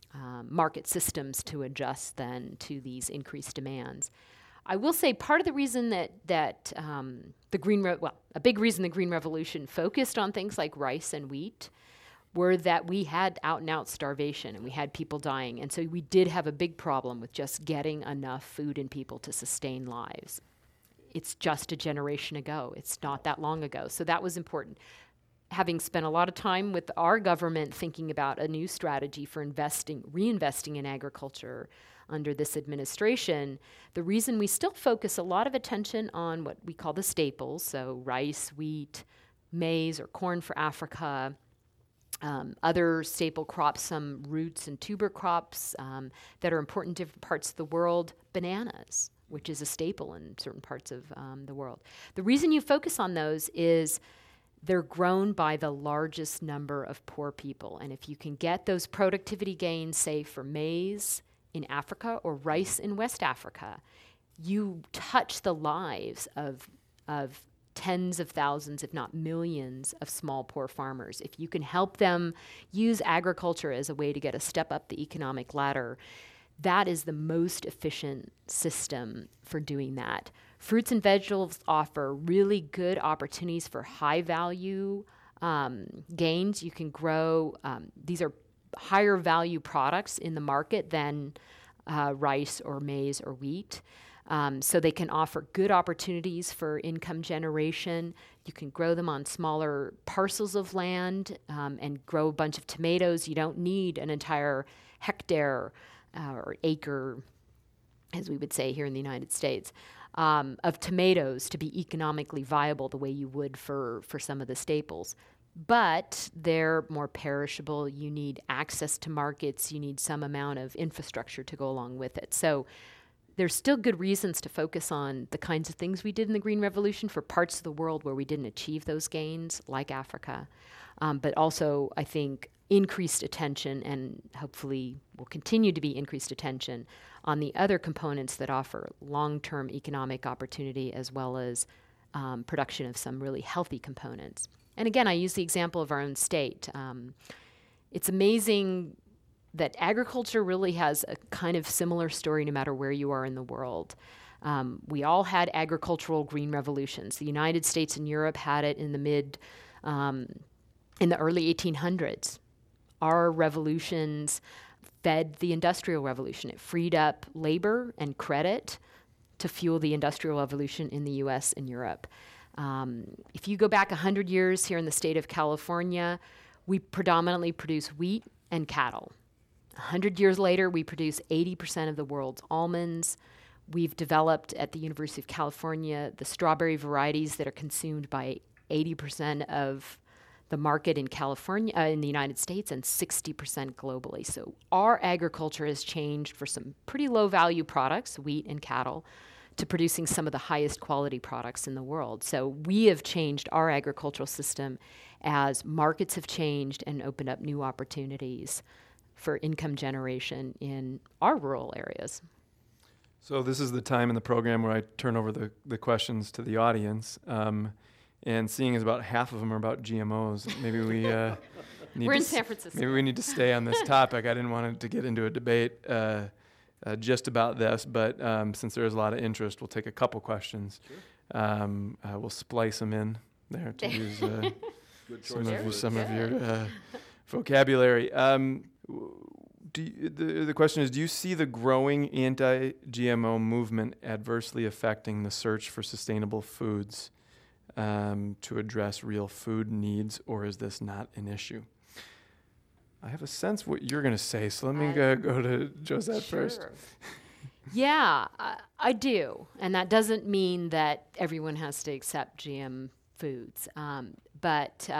market systems to adjust then to these increased demands. I will say part of the reason that a big reason the Green Revolution focused on things like rice and wheat were that we had out and out starvation and we had people dying. And so we did have a big problem with just getting enough food in people to sustain lives. It's just a generation ago. It's not that long ago. So that was important. Having spent a lot of time with our government thinking about a new strategy for reinvesting in agriculture under this administration, the reason we still focus a lot of attention on what we call the staples, so rice, wheat, maize, or corn for Africa, other staple crops, some roots and tuber crops that are important in different parts of the world, bananas, which is a staple in certain parts of the world. The reason you focus on those is they're grown by the largest number of poor people. And if you can get those productivity gains, say for maize in Africa or rice in West Africa, you touch the lives of tens of thousands, if not millions, of small, poor farmers. If you can help them use agriculture as a way to get a step up the economic ladder, that is the most efficient system for doing that. Fruits and vegetables offer really good opportunities for high value gains. You can grow, these are higher value products in the market than rice or maize or wheat. So they can offer good opportunities for income generation. You can grow them on smaller parcels of land and grow a bunch of tomatoes. You don't need an entire hectare or acre, as we would say here in the United States, of tomatoes to be economically viable the way you would for some of the staples. But they're more perishable. You need access to markets. You need some amount of infrastructure to go along with it. So there's still good reasons to focus on the kinds of things we did in the Green Revolution for parts of the world where we didn't achieve those gains, like Africa. But also, I think, increased attention, and hopefully will continue to be increased attention, on the other components that offer long-term economic opportunity as well as production of some really healthy components. And again, I use the example of our own state. It's amazing that agriculture really has a kind of similar story no matter where you are in the world. We all had agricultural green revolutions. The United States and Europe had it in the early 1800s. Our revolutions fed the Industrial Revolution. It freed up labor and credit to fuel the Industrial Revolution in the US and Europe. If you go back 100 years here in the state of California, we predominantly produce wheat and cattle. 100 years later, we produce 80% of the world's almonds. We've developed at the University of California the strawberry varieties that are consumed by 80% of the market in California, in the United States, and 60% globally. So our agriculture has changed for some pretty low value products, wheat and cattle, to producing some of the highest quality products in the world. So we have changed our agricultural system as markets have changed and opened up new opportunities for income generation in our rural areas. So this is the time in the program where I turn over the questions to the audience. And seeing as about half of them are about GMOs, maybe we We're in San Francisco. Maybe we need to stay on this topic. I didn't want to get into a debate just about this, but since there is a lot of interest, we'll take a couple questions. Sure. We'll splice them in there to use some of your vocabulary. The question is, do you see the growing anti-GMO movement adversely affecting the search for sustainable foods to address real food needs, or is this not an issue? I have a sense what you're going to say, so let me go to Josette first. Yeah, I do. And that doesn't mean that everyone has to accept GM foods. But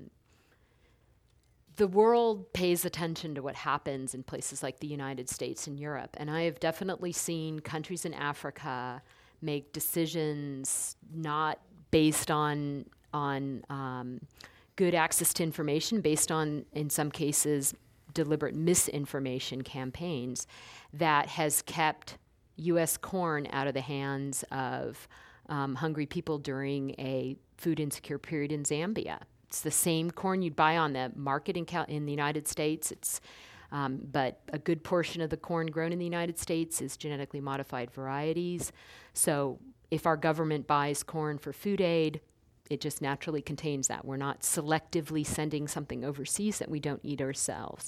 the world pays attention to what happens in places like the United States and Europe. And I have definitely seen countries in Africa make decisions not based on good access to information, based on, in some cases, deliberate misinformation campaigns that has kept U.S. corn out of the hands of hungry people during a food insecure period in Zambia. It's the same corn you'd buy on the market in the United States. It's But a good portion of the corn grown in the United States is genetically modified varieties. So if our government buys corn for food aid, it just naturally contains that. We're not selectively sending something overseas that we don't eat ourselves.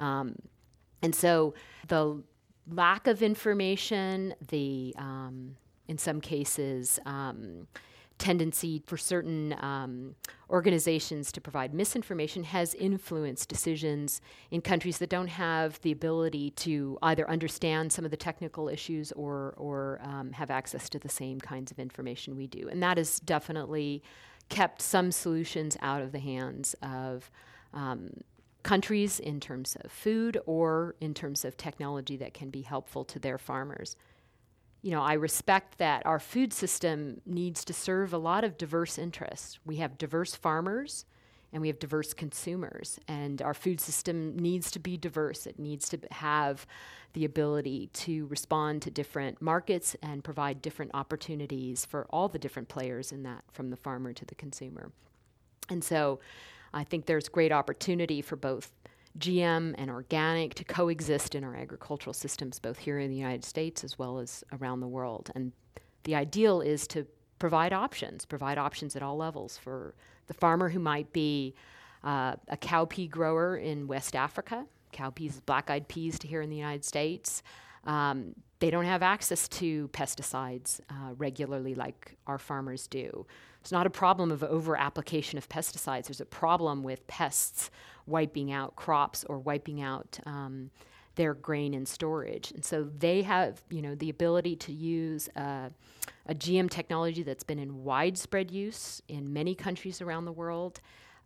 And so the lack of information, the in some cases, tendency for certain organizations to provide misinformation has influenced decisions in countries that don't have the ability to either understand some of the technical issues or have access to the same kinds of information we do. And that has definitely kept some solutions out of the hands of countries in terms of food or in terms of technology that can be helpful to their farmers. You know, I respect that our food system needs to serve a lot of diverse interests. We have diverse farmers and we have diverse consumers, and our food system needs to be diverse. It needs to have the ability to respond to different markets and provide different opportunities for all the different players in that, from the farmer to the consumer. And so I think there's great opportunity for both GM and organic to coexist in our agricultural systems, both here in the United States as well as around the world. And the ideal is to provide options at all levels for the farmer who might be a cowpea grower in West Africa. Cowpeas, black-eyed peas to here in the United States. They don't have access to pesticides regularly like our farmers do. It's not a problem of over-application of pesticides. There's a problem with pests wiping out crops or wiping out their grain in storage. And so they have, the ability to use a GM technology that's been in widespread use in many countries around the world.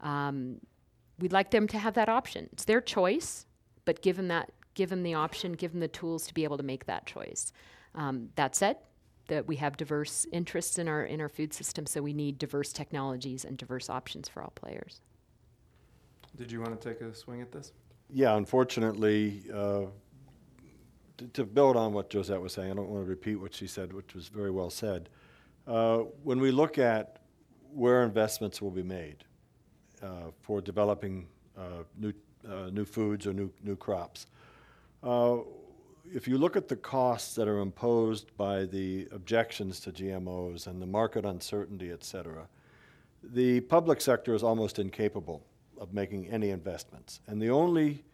We'd like them to have that option. It's their choice, but give them the option, give them the tools to be able to make that choice. That said, that we have diverse interests in our food system, so we need diverse technologies and diverse options for all players. Did you want to take a swing at this? Yeah, unfortunately, to build on what Josette was saying, I don't want to repeat what she said, which was very well said. When we look at where investments will be made for developing new foods or new crops, if you look at the costs that are imposed by the objections to GMOs and the market uncertainty, et cetera, the public sector is almost incapable of making any investments. And the only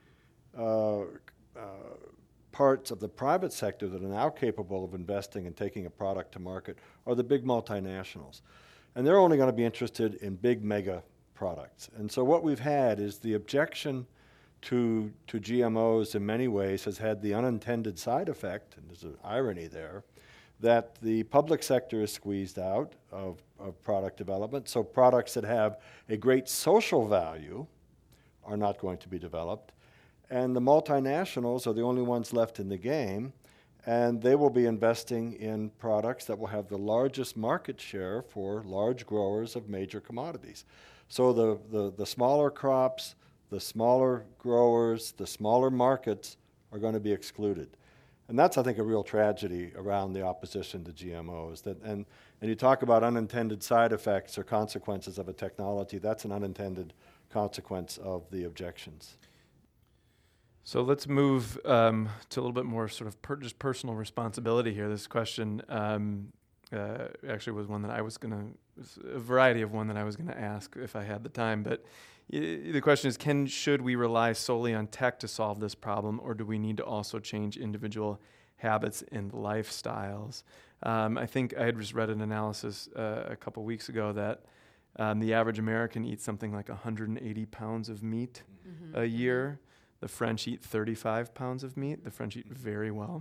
parts of the private sector that are now capable of investing and taking a product to market are the big multinationals. And they're only going to be interested in big mega products. And so what we've had is the objection to GMOs in many ways has had the unintended side effect, and there's an irony there, that the public sector is squeezed out of product development. So products that have a great social value are not going to be developed. And the multinationals are the only ones left in the game, and they will be investing in products that will have the largest market share for large growers of major commodities. So the smaller crops, the smaller growers, the smaller markets are going to be excluded. And that's, I think, a real tragedy around the opposition to GMOs. And you talk about unintended side effects or consequences of a technology, that's an unintended consequence of the objections. So let's move to a little bit more sort of just personal responsibility here. This question actually was one that I was a variety of one that I was going to ask if I had the time. But the question is, should we rely solely on tech to solve this problem, or do we need to also change individual habits and lifestyles? I think I had just read an analysis a couple weeks ago that the average American eats something like 180 pounds of meat a year. The French eat 35 pounds of meat. The French eat very well.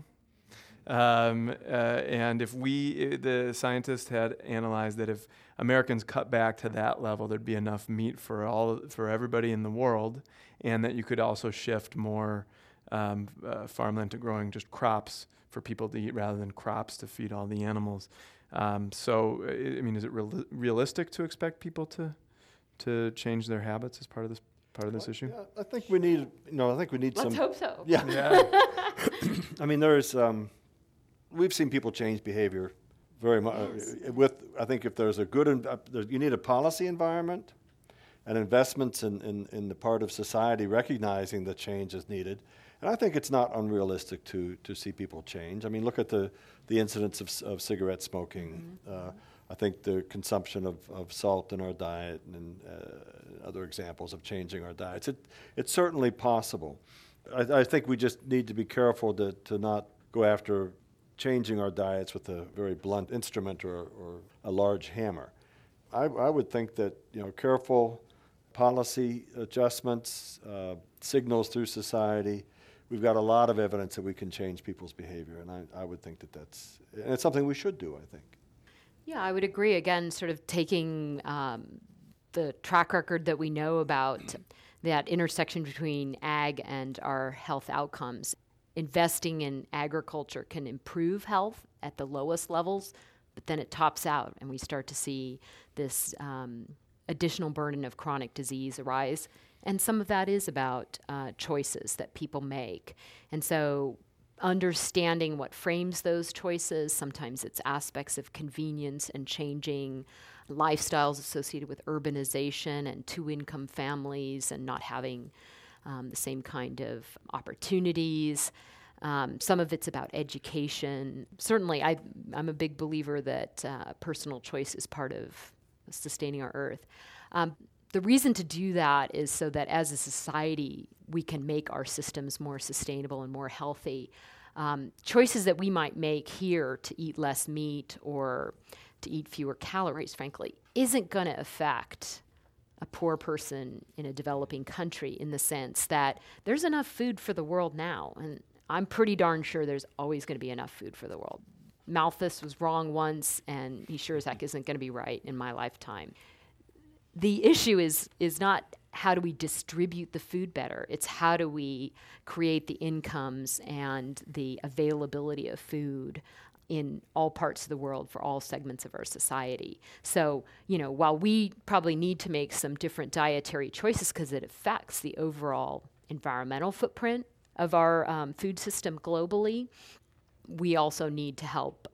And if the scientists had analyzed that if Americans cut back to that level, there'd be enough meat for everybody in the world, and that you could also shift more farmland to growing just crops for people to eat rather than crops to feed all the animals. So, I mean, is it realistic to expect people to change their habits as part of this issue? Yeah, I think we need Let's hope so. Yeah. I mean, we've seen people change behavior very much. I think if there's you need a policy environment, and investments in the part of society recognizing that change is needed. And I think it's not unrealistic to see people change. I mean, look at the incidence of cigarette smoking. I think the consumption of salt in our diet and other examples of changing our diets. It's certainly possible. I think we just need to be careful to not go after changing our diets with a very blunt instrument or a large hammer. I would think that careful policy adjustments, signals through society, we've got a lot of evidence that we can change people's behavior, and I would think and it's something we should do, I think. Yeah, I would agree. Again, sort of taking the track record that we know about that intersection between ag and our health outcomes. Investing in agriculture can improve health at the lowest levels, but then it tops out and we start to see this additional burden of chronic disease arise. And some of that is about choices that people make. And so understanding what frames those choices, sometimes it's aspects of convenience and changing lifestyles associated with urbanization and two-income families and not having the same kind of opportunities. Some of it's about education. Certainly, I'm a big believer that personal choice is part of sustaining our earth. The reason to do that is so that as a society, we can make our systems more sustainable and more healthy. Choices that we might make here to eat less meat or to eat fewer calories, frankly, isn't going to affect a poor person in a developing country in the sense that there's enough food for the world now. And I'm pretty darn sure there's always going to be enough food for the world. Malthus was wrong once, and he sure as heck isn't going to be right in my lifetime. The issue is not how do we distribute the food better. It's how do we create the incomes and the availability of food in all parts of the world for all segments of our society. So, while we probably need to make some different dietary choices because it affects the overall environmental footprint of our food system globally, we also need to help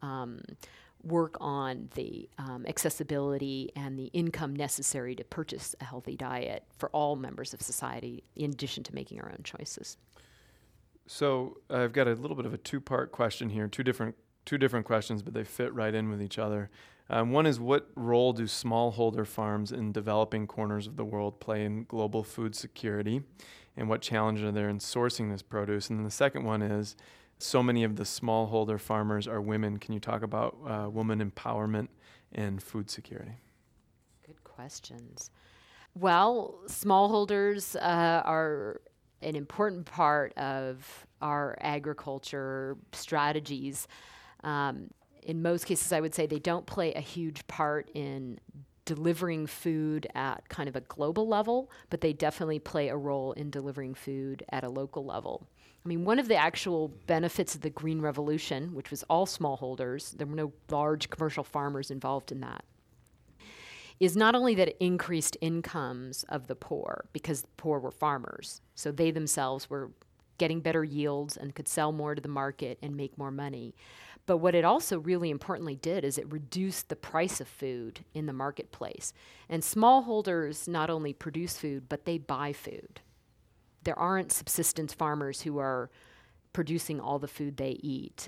work on the accessibility and the income necessary to purchase a healthy diet for all members of society, in addition to making our own choices. So I've got a little bit of a two-part question here, two different questions, but they fit right in with each other. One is, what role do smallholder farms in developing corners of the world play in global food security, and what challenges are there in sourcing this produce? And then the second one is, so many of the smallholder farmers are women. Can you talk about woman empowerment and food security? Good questions. Well, smallholders are an important part of our agriculture strategies. In most cases, I would say they don't play a huge part in delivering food at kind of a global level, but they definitely play a role in delivering food at a local level. I mean, one of the actual benefits of the Green Revolution, which was all smallholders, there were no large commercial farmers involved in that, is not only that it increased incomes of the poor, because the poor were farmers, so they themselves were getting better yields and could sell more to the market and make more money. But what it also really importantly did is it reduced the price of food in the marketplace. And smallholders not only produce food, but they buy food. There aren't subsistence farmers who are producing all the food they eat.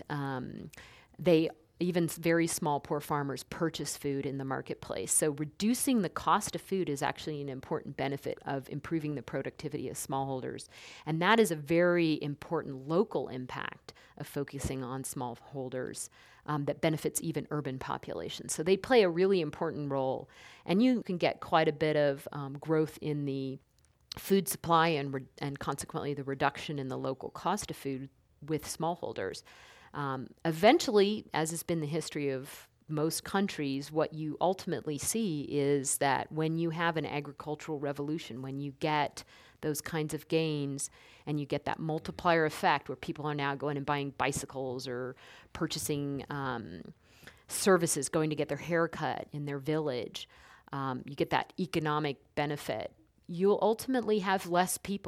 Even very small, poor farmers purchase food in the marketplace. So reducing the cost of food is actually an important benefit of improving the productivity of smallholders. And that is a very important local impact of focusing on smallholders that benefits even urban populations. So they play a really important role. And you can get quite a bit of growth in the food supply and consequently the reduction in the local cost of food with smallholders. Eventually, as has been the history of most countries, what you ultimately see is that when you have an agricultural revolution, when you get those kinds of gains and you get that multiplier effect where people are now going and buying bicycles or purchasing services, going to get their hair cut in their village, you get that economic benefit. You'll ultimately have less people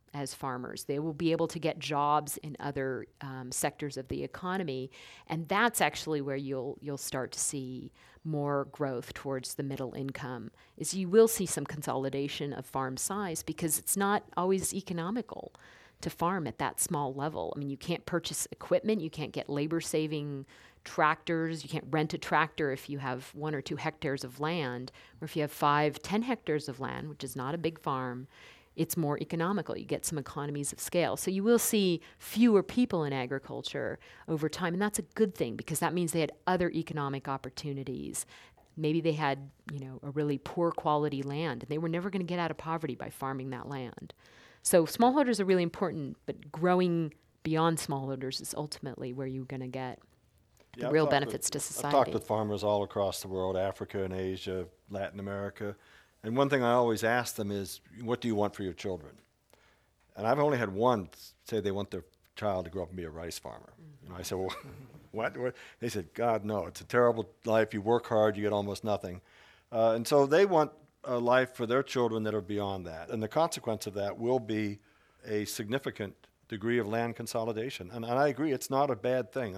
as farmers. They will be able to get jobs in other sectors of the economy, and that's actually where you'll start to see more growth towards the middle income. Is you will see some consolidation of farm size because it's not always economical to farm at that small level. I mean, you can't purchase equipment, you can't get labor-saving tractors, you can't rent a tractor if you have 1 or 2 hectares of land, or if you have 5, 10 hectares of land, which is not a big farm, it's more economical. You get some economies of scale. So you will see fewer people in agriculture over time, and that's a good thing because that means they had other economic opportunities. Maybe they had, a really poor quality land, and they were never going to get out of poverty by farming that land. So smallholders are really important, but growing beyond smallholders is ultimately where you're going to get the real benefits to society. I've talked with farmers all across the world, Africa and Asia, Latin America, and one thing I always ask them is, what do you want for your children? And I've only had one say they want their child to grow up and be a rice farmer. I said, well, what? They said, God, no, it's a terrible life. You work hard, you get almost nothing. And so they want a life for their children that are beyond that. And the consequence of that will be a significant degree of land consolidation. And I agree, it's not a bad thing.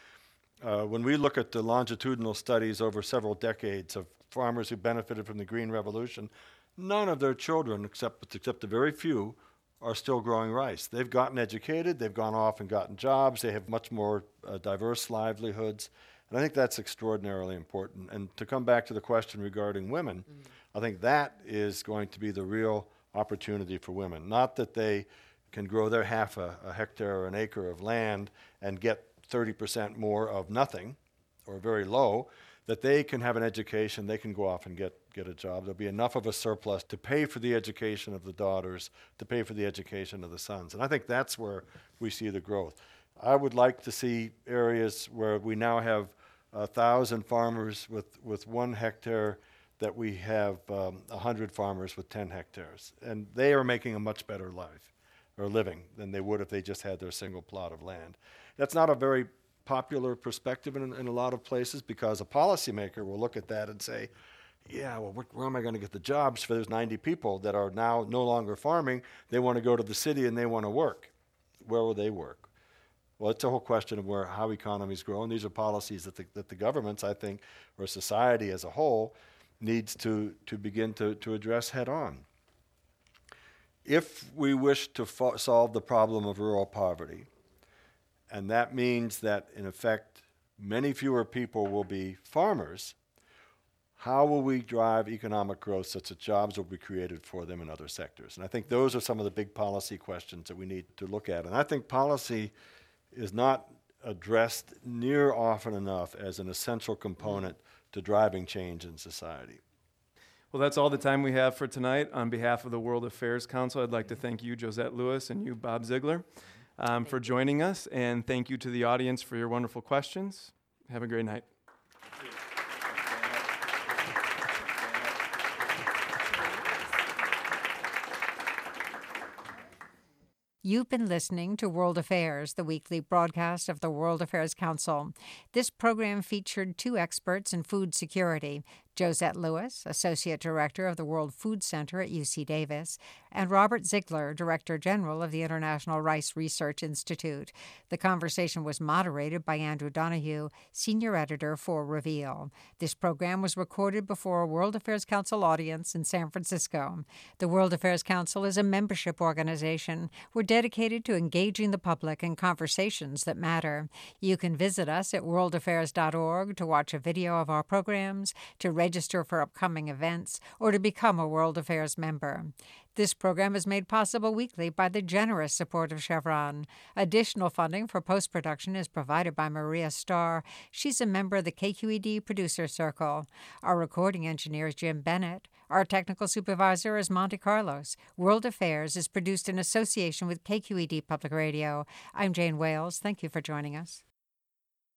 When we look at the longitudinal studies over several decades of farmers who benefited from the Green Revolution, none of their children, except a very few, are still growing rice. They've gotten educated, they've gone off and gotten jobs, they have much more diverse livelihoods, and I think that's extraordinarily important. And to come back to the question regarding women, I think that is going to be the real opportunity for women. Not that they can grow their half a hectare or an acre of land and get 30% more of nothing, or very low, that they can have an education, they can go off and get a job. There'll be enough of a surplus to pay for the education of the daughters, to pay for the education of the sons. And I think that's where we see the growth. I would like to see areas where we now have 1,000 farmers with 1 hectare, that we have 100 farmers with 10 hectares. And they are making a much better life or living than they would if they just had their single plot of land. That's not a very popular perspective in a lot of places, because a policymaker will look at that and say, yeah, well, where am I going to get the jobs for those 90 people that are now no longer farming? They want to go to the city and they want to work. Where will they work? Well, it's a whole question of how economies grow, and these are policies that the governments, I think, or society as a whole, needs to begin to address head on. If we wish to solve the problem of rural poverty, and that means that, in effect, many fewer people will be farmers, how will we drive economic growth such that jobs will be created for them in other sectors? And I think those are some of the big policy questions that we need to look at. And I think policy is not addressed near often enough as an essential component to driving change in society. Well, that's all the time we have for tonight. On behalf of the World Affairs Council, I'd like to thank you, Josette Lewis, and you, Bob Ziegler, for joining us. And thank you to the audience for your wonderful questions. Have a great night. You've been listening to World Affairs, the weekly broadcast of the World Affairs Council. This program featured 2 experts in food security, Josette Lewis, Associate Director of the World Food Center at UC Davis, and Robert Ziegler, Director General of the International Rice Research Institute. The conversation was moderated by Andrew Donahue, Senior Editor for Reveal. This program was recorded before a World Affairs Council audience in San Francisco. The World Affairs Council is a membership organization. We're dedicated to engaging the public in conversations that matter. You can visit us at worldaffairs.org to watch a video of our programs, to register for upcoming events, or to become a World Affairs member. This program is made possible weekly by the generous support of Chevron. Additional funding for post-production is provided by Maria Starr. She's a member of the KQED Producer Circle. Our recording engineer is Jim Bennett. Our technical supervisor is Monte Carlos. World Affairs is produced in association with KQED Public Radio. I'm Jane Wales. Thank you for joining us.